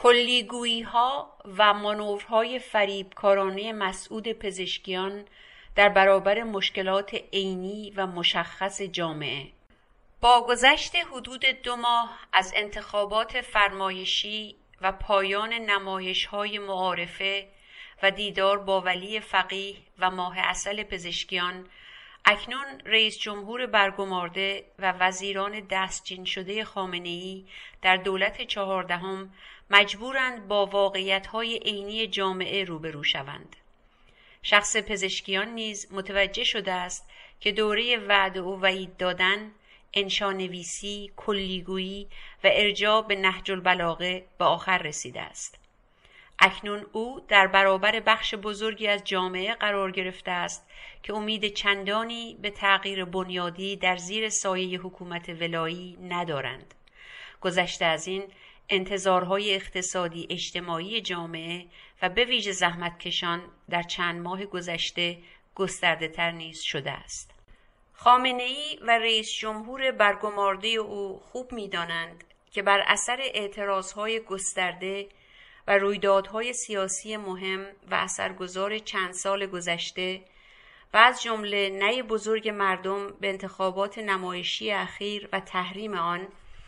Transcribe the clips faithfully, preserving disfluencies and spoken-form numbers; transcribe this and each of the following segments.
کلیگویی‌ها و مانورهای فریبکارانه مسعود پزشکیان در برابر مشکلات عینی و مشخص جامعه. با گذشت حدود دو ماه از انتخابات فرمایشی و پایان نمایش‌های معارفه و دیدار با ولی فقیه و ماه عسل پزشکیان، اکنون رئیس جمهور برگمارده و وزیران دستچین شده خامنه‌ای در دولت چهاردهم مجبورند با واقعیت‌های عینی جامعه روبرو شوند. شخص پزشکیان نیز متوجه شده است که دوره وعده و وعید دادن، انشانویسی، کلیگویی و ارجاع به نهج البلاغه به آخر رسیده است. اکنون او در برابر بخش بزرگی از جامعه قرار گرفته است که امید چندانی به تغییر بنیادی در زیر سایه حکومت ولایی ندارند. گذشته از این، انتظارهای اقتصادی اجتماعی جامعه و به ویژه زحمتکشان در چند ماه گذشته گسترده تر نیز شده است. خامنه‌ای و رئیس جمهور برگمارده او خوب می‌دانند که بر اثر اعتراضهای گسترده و رویدادهای سیاسی مهم و اثرگذار چند سال گذشته و از جمله نی بزرگ مردم به انتخابات نمایشی اخیر و تحریم آن،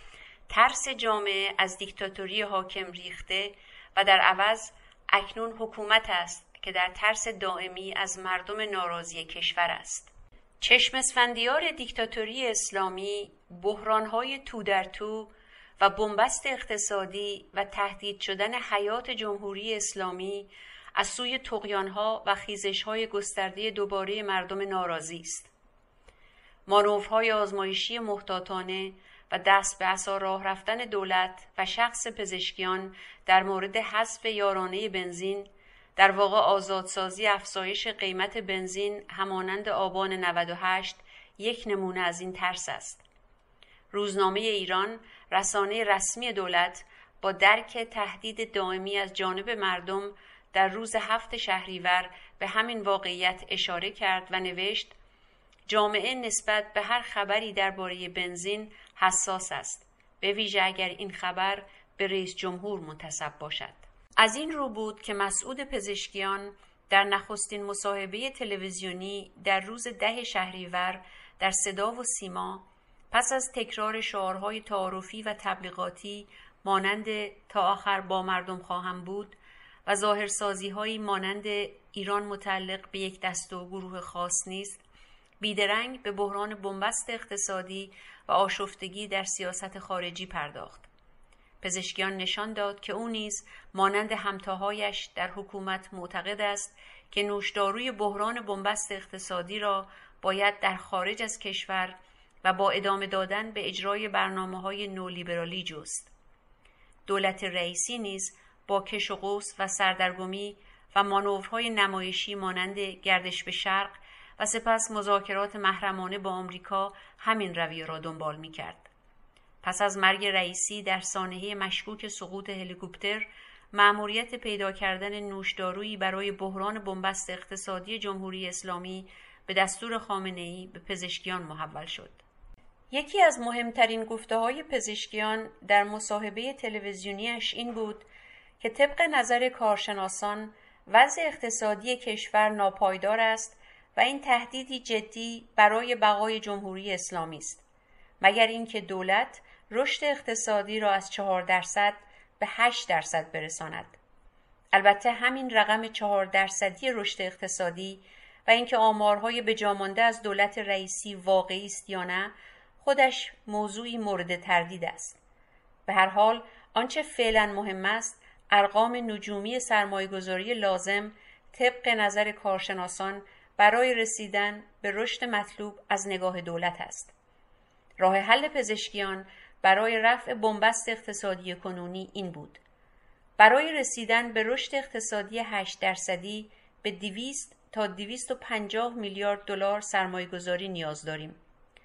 ترس جامعه از دیکتاتوری حاکم ریخته و در عوض اکنون حکومت است که در ترس دائمی از مردم ناراضی کشور است. چشم اسفندیار دیکتاتوری اسلامی، بحران‌های تو در تو و بنبست اقتصادی و تهدید شدن حیات جمهوری اسلامی از سوی طغیان‌ها و خیزش‌های گسترده دوباره مردم ناراضی است. مانورهای آزمایشی محتاطانه و دست به عصا راه رفتن دولت و شخص پزشکیان در مورد حذف یارانه بنزین، در واقع آزادسازی افزایش قیمت بنزین همانند آبان نود و هشت، یک نمونه از این ترس است. روزنامه ایران، رسانه رسمی دولت، با درک تهدید دائمی از جانب مردم در روز هفت شهریور به همین واقعیت اشاره کرد و نوشت: جامعه نسبت به هر خبری درباره بنزین حساس است، به ویژه اگر این خبر به رئیس جمهور منتسب باشد. از این رو بود که مسعود پزشکیان در نخستین مصاحبه تلویزیونی در روز ده شهریور در صدا و سیما، پس از تکرار شعارهای تعارفی و تبلیغاتی مانند تا آخر با مردم خواهم بود و ظاهرسازی‌هایی مانند ایران متعلق به یک دسته و گروه خاص نیست، بیدرنگ به بحران بنبست اقتصادی و آشفتگی در سیاست خارجی پرداخت. پزشکیان نشان داد که او نیز مانند همتاهایش در حکومت معتقد است که نوشداروی بحران بنبست اقتصادی را باید در خارج از کشور و با ادامه دادن به اجرای برنامه‌های نولیبرالی جست. دولت رئیسی نیز با کش و قوس و سردرگمی و مانورهای نمایشی مانند گردش به شرق و سپس مذاکرات محرمانه با آمریکا همین رویه را دنبال می‌کرد. پس از مرگ رئیسی در سانحه مشکوک سقوط هلیکوپتر، مأموریت پیدا کردن نوشدارویی برای بحران بنبست اقتصادی جمهوری اسلامی به دستور خامنه‌ای به پزشکیان محول شد. یکی از مهمترین گفته‌های پزشکیان در مصاحبه تلویزیونیش این بود که طبق نظر کارشناسان وضع اقتصادی کشور ناپایدار است و این تهدیدی جدی برای بقای جمهوری اسلامی است، مگر اینکه دولت رشد اقتصادی را از چهار درصد به هشت درصد برساند. البته همین رقم چهار درصدی رشد اقتصادی و اینکه آمارهای بجامانده از دولت رئیسی واقعی است یا نه، خودش موضوعی مورد تردید است. به هر حال آنچه فعلا مهم است، ارقام نجومی سرمایه‌گذاری لازم طبق نظر کارشناسان برای رسیدن به رشد مطلوب از نگاه دولت است. راه حل پزشکیان برای رفع بنبست اقتصادی کنونی این بود: برای رسیدن به رشد اقتصادی هشت درصدی به دویست تا دویست و پنجاه میلیارد دلار سرمایه‌گذاری نیاز داریم.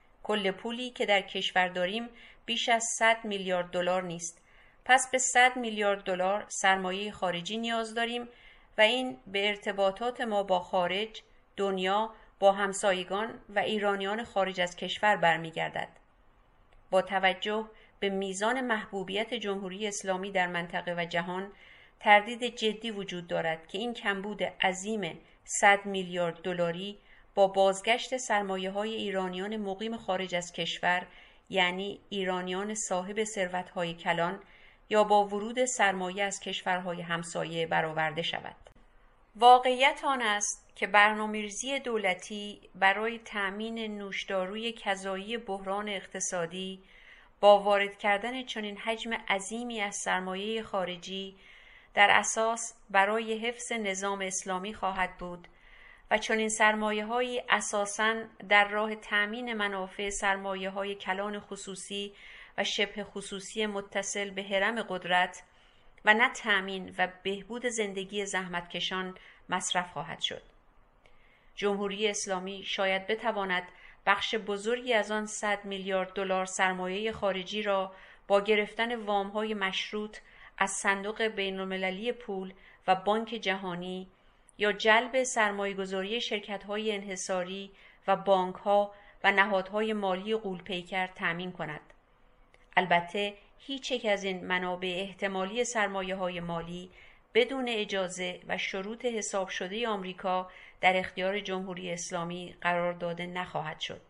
کل پولی که در کشور داریم بیش از صد میلیارد دلار نیست. پس به صد میلیارد دلار سرمایه خارجی نیاز داریم و این به ارتباطات ما با خارج، دنیا، با همسایگان و ایرانیان خارج از کشور برمیگردد. با توجه به میزان محبوبیت جمهوری اسلامی در منطقه و جهان تردید جدی وجود دارد که این کمبود عظیم صد میلیارد دلاری با بازگشت سرمایه‌های ایرانیان مقیم خارج از کشور، یعنی ایرانیان صاحب ثروت‌های کلان، یا با ورود سرمایه از کشورهای همسایه برآورده شود. واقعیت آن است که برنامه‌ریزی دولتی برای تأمین نوشداروی کذایی بحران اقتصادی با وارد کردن چنین حجم عظیمی از سرمایه خارجی در اساس برای حفظ نظام اسلامی خواهد بود و چنین سرمایه‌هایی اساساً در راه تأمین منافع سرمایه‌های کلان خصوصی و شبه خصوصی متصل به هرم قدرت و نه تأمین و بهبود زندگی زحمتکشان مصرف خواهد شد. جمهوری اسلامی شاید بتواند بخش بزرگی از آن صد میلیارد دلار سرمایه خارجی را با گرفتن وام‌های مشروط از صندوق بین‌المللی پول و بانک جهانی یا جلب سرمایه‌گذاری شرکت‌های انحصاری و بانک‌ها و نهادهای مالی غول‌پیکر تأمین کند. البته هیچ یک از این منابع احتمالی سرمایه‌های مالی بدون اجازه و شروط حساب شده آمریکا در اختیار جمهوری اسلامی قرار داده نخواهد شد.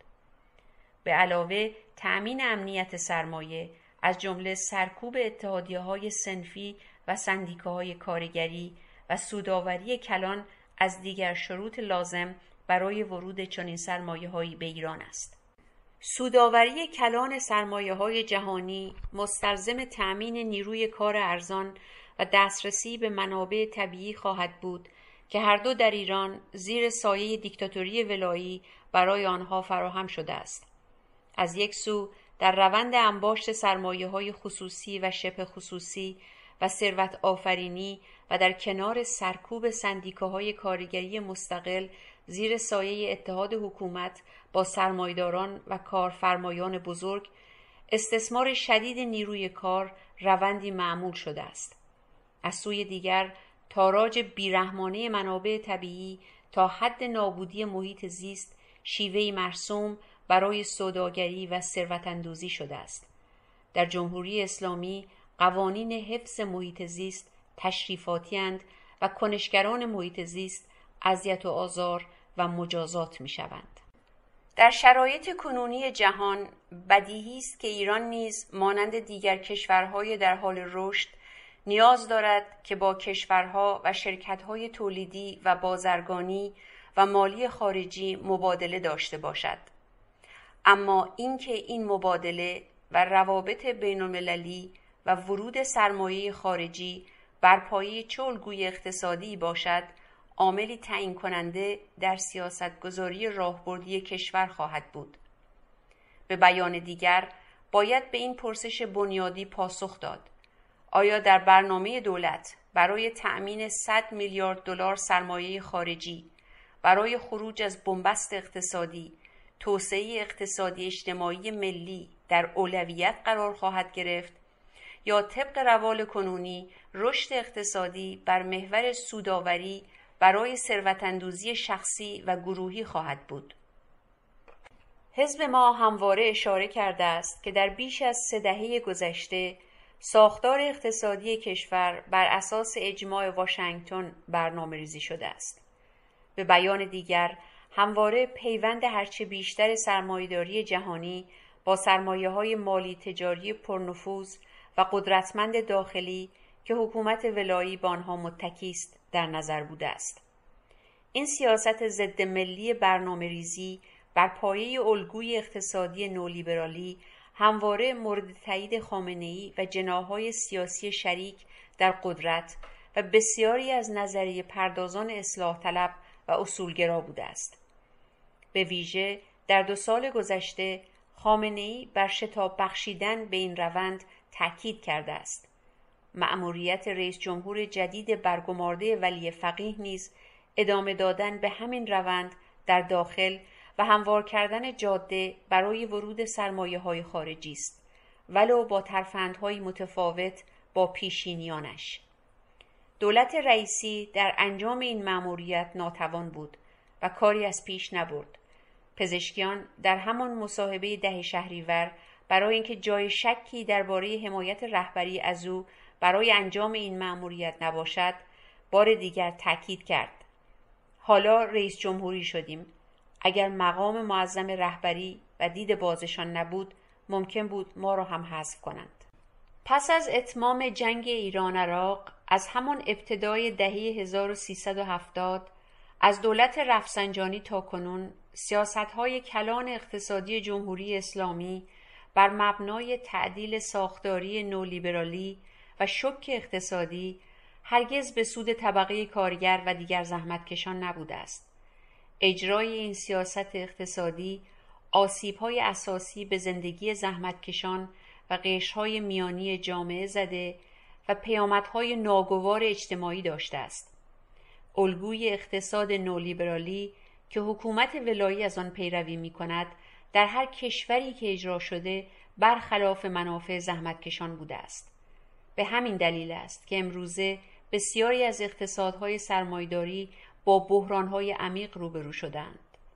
به علاوه تأمین امنیت سرمایه از جمله سرکوب اتحادیه‌های صنفی و سندیکاهای کارگری و سودآوری کلان از دیگر شروط لازم برای ورود چنین سرمایه‌هایی به ایران است. سودآوری کلان سرمایه‌های جهانی مستلزم تأمین نیروی کار ارزان و دسترسی به منابع طبیعی خواهد بود که هر دو در ایران زیر سایه دیکتاتوری ولایی برای آنها فراهم شده است. از یک سو در روند انباشت سرمایه‌های خصوصی و شبه خصوصی و ثروت آفرینی و در کنار سرکوب سندیکاهای کارگری مستقل زیر سایه اتحاد حکومت با سرمایه‌داران و کارفرمایان بزرگ، استثمار شدید نیروی کار روندی معمول شده است. از سوی دیگر تاراج بیرحمانه منابع طبیعی تا حد نابودی محیط زیست شیوهی مرسوم برای سوداگری و ثروت‌اندوزی شده است. در جمهوری اسلامی قوانین حفظ محیط زیست تشریفاتی اند و کنشگران محیط زیست اذیت و آزار و مجازات می شوند. در شرایط کنونی جهان بدیهی است که ایران نیز مانند دیگر کشورهای در حال رشد نیاز دارد که با کشورها و شرکت‌های تولیدی و بازرگانی و مالی خارجی مبادله داشته باشد. اما اینکه این مبادله و روابط بین‌المللی و ورود سرمایه خارجی بر پایه چه الگوی اقتصادی باشد، عاملی تعیین کننده در سیاستگذاری راهبردی کشور خواهد بود. به بیان دیگر، باید به این پرسش بنیادی پاسخ داد: آیا در برنامه دولت برای تأمین صد میلیارد دلار سرمایه خارجی برای خروج از بنبست اقتصادی، توسعه اقتصادی اجتماعی ملی در اولویت قرار خواهد گرفت یا طبق روال کنونی رشد اقتصادی بر محور سودآوری برای ثروت‌اندوزی شخصی و گروهی خواهد بود؟ حزب ما همواره اشاره کرده است که در بیش از سه دهه گذشته ساختار اقتصادی کشور بر اساس اجماع واشنگتن برنامه‌ریزی شده است. به بیان دیگر، همواره پیوند هرچه بیشتر سرمایه‌داری جهانی با سرمایه‌های مالی تجاری پرنفوذ و قدرتمند داخلی که حکومت ولایی به آنها متکی است در نظر بوده است. این سیاست ضد ملی برنامه‌ریزی بر پایه الگوی اقتصادی نولیبرالی همواره مورد تایید خامنه‌ای و جناح‌های سیاسی شریک در قدرت و بسیاری از نظریه پردازان اصلاح طلب و اصولگرا بوده است. به ویژه در دو سال گذشته خامنه‌ای بر شتاب بخشیدن به این روند تأکید کرده است. مأموریت رئیس جمهور جدید برگمارده ولی فقیه نیز ادامه دادن به همین روند در داخل و هموار کردن جاده برای ورود سرمایه‌های خارجی است، ولو با ترفندهای متفاوت با پیشینیانش. دولت رئیسی در انجام این مأموریت ناتوان بود و کاری از پیش نبرد. پزشکیان در همان مصاحبه ده شهریور برای اینکه جای شکی درباره حمایت رهبری از او برای انجام این مأموریت نباشد، بار دیگر تأکید کرد: حالا رئیس جمهوری شدیم. اگر مقام معظم رهبری و دید بازشان نبود، ممکن بود ما را هم حذف کنند. پس از اتمام جنگ ایران عراق، از همان ابتدای دهه هزار و سیصد و هفتاد، از دولت رفسنجانی تا کنون، سیاست‌های کلان اقتصادی جمهوری اسلامی بر مبنای تعدیل ساختاری نولیبرالی و شوک اقتصادی هرگز به سود طبقه کارگر و دیگر زحمتکشان نبوده است. اجرای این سیاست اقتصادی آسیب‌های اساسی به زندگی زحمتکشان و قشرهای میانی جامعه زده و پیامدهای ناگوار اجتماعی داشته است. الگوی اقتصاد نولیبرالی که حکومت ولایی از آن پیروی می‌کند، در هر کشوری که اجرا شده برخلاف منافع زحمتکشان بوده است. به همین دلیل است که امروزه بسیاری از اقتصادهای سرمایه‌داری با بحران‌های عمیق روبرو شدند.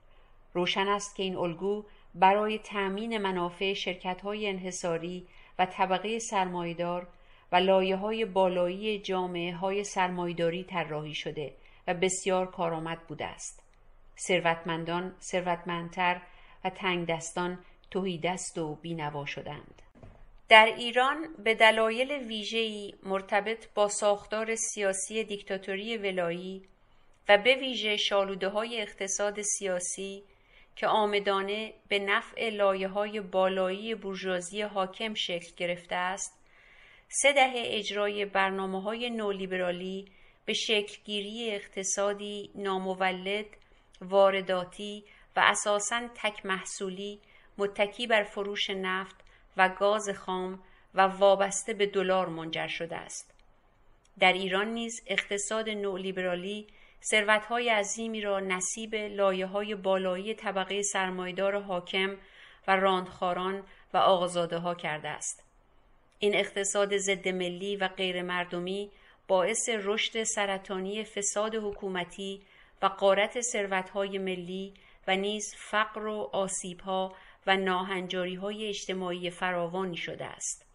روشن است که این الگو برای تأمین منافع شرکت‌های انحصاری و طبقه سرمایه‌دار و لایه‌های بالایی جامعه‌های سرمایه‌داری طراحی شده و بسیار کارآمد بوده است. ثروتمندان ثروتمندتر و تنگدستان تهیدست و بینوا شدند. در ایران به دلایل ویژه‌ای مرتبط با ساختار سیاسی دیکتاتوری ولایی و به ویژه شالوده‌های اقتصاد سیاسی که عامدانه به نفع لایه‌های بالایی بورژوازی حاکم شکل گرفته است، سه دهه اجرای برنامه‌های نولیبرالی به شکلگیری اقتصادی نامولد، وارداتی و اساساً تک محصولی متکی بر فروش نفت و گاز خام و وابسته به دلار منجر شده است. در ایران نیز اقتصاد نولیبرالی ثروت‌های عظیمی را نصیب لایه‌های بالایی طبقه سرمایه‌دار حاکم و راندخواران و آقازاده‌ها کرده است. این اقتصاد ضد ملی و غیر مردمی باعث رشد سرطانی فساد حکومتی و غارت ثروت‌های ملی و نیز فقر و آسیب‌ها و ناهنجاری‌های اجتماعی فراوانی شده است.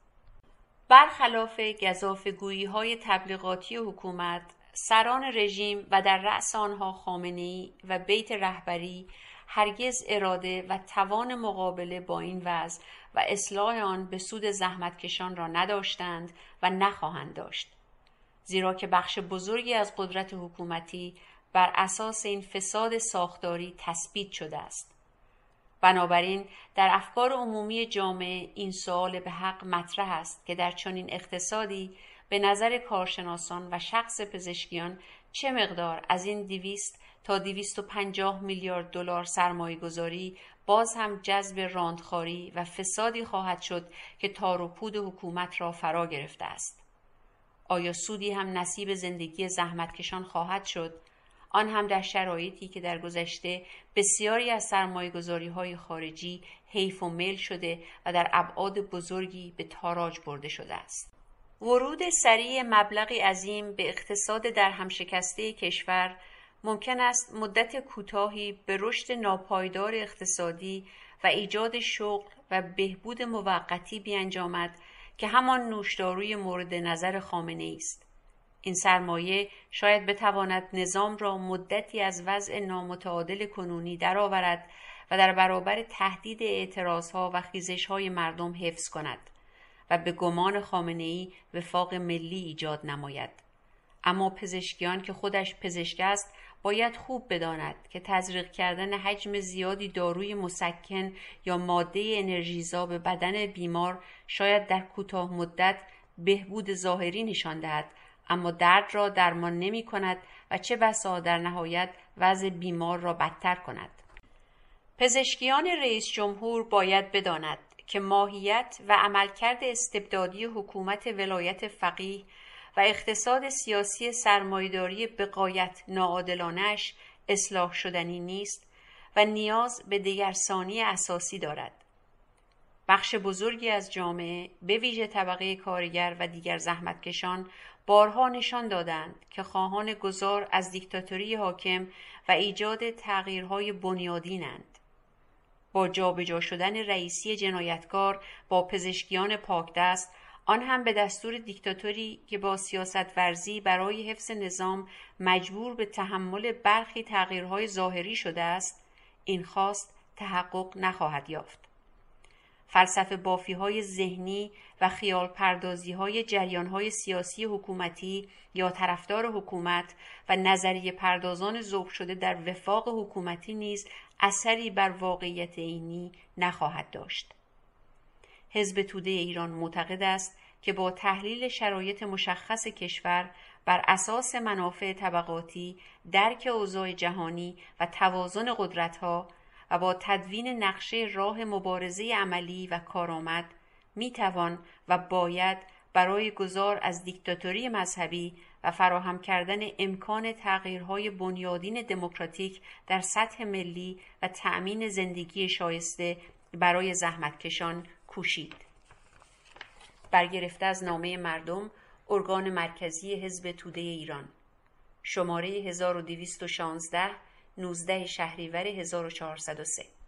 برخلاف گزافه‌گویی‌های تبلیغاتی حکومت، سران رژیم و در رأس آنها خامنه‌ای و بیت رهبری هرگز اراده و توان مقابله با این وضع و اصلاح آن به سود زحمتکشان را نداشتند و نخواهند داشت، زیرا که بخش بزرگی از قدرت حکومتی بر اساس این فساد ساختاری تثبیت شده است. بنابراین در افکار عمومی جامعه این سوال به حق مطرح است که در چنین اقتصادی به نظر کارشناسان و شخص پزشکیان چه مقدار از این دویست تا دویست و پنجاه میلیارد دلار سرمایه گذاری باز هم جذب راندخواری و فسادی خواهد شد که تار و پود حکومت را فرا گرفته است. آیا سودی هم نصیب زندگی زحمتکشان خواهد شد؟ آن هم در شرایطی که در گذشته بسیاری از سرمایه‌گذاری‌های خارجی حیف و میل شده و در ابعاد بزرگی به تاراج برده شده است. ورود سریع مبلغی عظیم به اقتصاد در همشکسته کشور ممکن است مدت کوتاهی به رشد ناپایدار اقتصادی و ایجاد شغل و بهبود موقتی بیانجامد که همان نوشداروی مورد نظر خامنه‌ای است. این سرمایه شاید بتواند نظام را مدتی از وضع نامتعادل کنونی درآورد و در برابر تهدید اعتراضها و خیزش‌های مردم حفظ کند و به گمان خامنه‌ای وفاق ملی ایجاد نماید. اما پزشکیان که خودش پزشک است باید خوب بداند که تزریق کردن حجم زیادی داروی مسکن یا ماده انرژیزا به بدن بیمار شاید در کوتاه مدت بهبود ظاهری نشان دهد، اما درد را درمان نمی کند و چه بسا در نهایت وضع بیمار را بدتر کند. پزشکیان رئیس جمهور باید بداند که ماهیت و عملکرد استبدادی حکومت ولایت فقیه و اقتصاد سیاسی سرمایه‌داری به غایت ناعادلانه‌اش اصلاح شدنی نیست و نیاز به دگرسانی اساسی دارد. بخش بزرگی از جامعه به ویژه طبقه کارگر و دیگر زحمتکشان بارها نشان دادند که خواهان گذار از دیکتاتوری حاکم و ایجاد تغییرهای بنیادینند. با جابجا شدن رئیسی جنایتکار با پزشکیان پاکدست، آن هم به دستور دیکتاتوری که با سیاست ورزی برای حفظ نظام مجبور به تحمل برخی تغییرهای ظاهری شده است، این خواست تحقق نخواهد یافت. فلسفه بافی‌های ذهنی و خیال پردازی‌های جریان‌های سیاسی حکومتی یا طرفدار حکومت و نظریه پردازان ذوب شده در وفاق حکومتی نیز اثری بر واقعیت عینی نخواهد داشت. حزب توده ایران معتقد است که با تحلیل شرایط مشخص کشور بر اساس منافع طبقاتی، درک اوضاع جهانی و توازن قدرت‌ها و با تدوین نقشه راه مبارزه عملی و کارآمد میتوان و باید برای گذار از دیکتاتوری مذهبی و فراهم کردن امکان تغییرهای بنیادین دموکراتیک در سطح ملی و تأمین زندگی شایسته برای زحمتکشان کوشید. برگرفته از نامه مردم، ارگان مرکزی حزب توده ایران، شماره هزار و دویست و شانزده، نوزده شهریور هزار و چهارصد و سه.